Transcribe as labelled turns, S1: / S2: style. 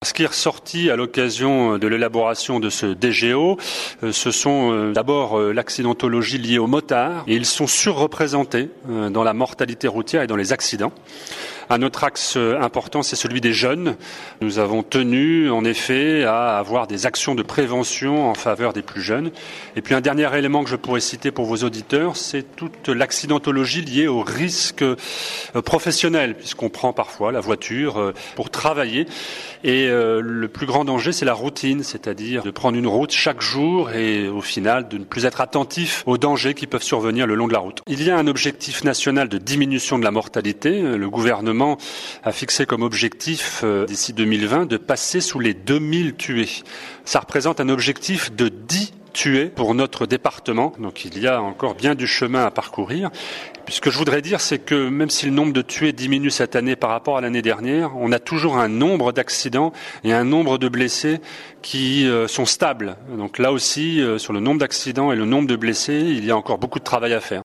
S1: Ce qui est ressorti à l'occasion de l'élaboration de ce DGO, ce sont d'abord l'accidentologie liée aux motards, et ils sont surreprésentés dans la mortalité routière et dans les accidents. Un autre axe important, c'est celui des jeunes. Nous avons tenu, en effet, à avoir des actions de prévention en faveur des plus jeunes. Et puis un dernier élément que je pourrais citer pour vos auditeurs, c'est toute l'accidentologie liée au risque professionnel, puisqu'on prend parfois la voiture pour travailler. Et le plus grand danger, c'est la routine, c'est-à-dire de prendre une route chaque jour et au final de ne plus être attentif aux dangers qui peuvent survenir le long de la route. Il y a un objectif national de diminution de la mortalité. Le gouvernement a fixé comme objectif d'ici 2020 de passer sous les 2000 tués. Ça représente un objectif de 10 tués pour notre département. Donc il y a encore bien du chemin à parcourir. Puis ce que je voudrais dire, c'est que même si le nombre de tués diminue cette année par rapport à l'année dernière, on a toujours un nombre d'accidents et un nombre de blessés qui sont stables. Donc là aussi, sur le nombre d'accidents et le nombre de blessés, il y a encore beaucoup de travail à faire.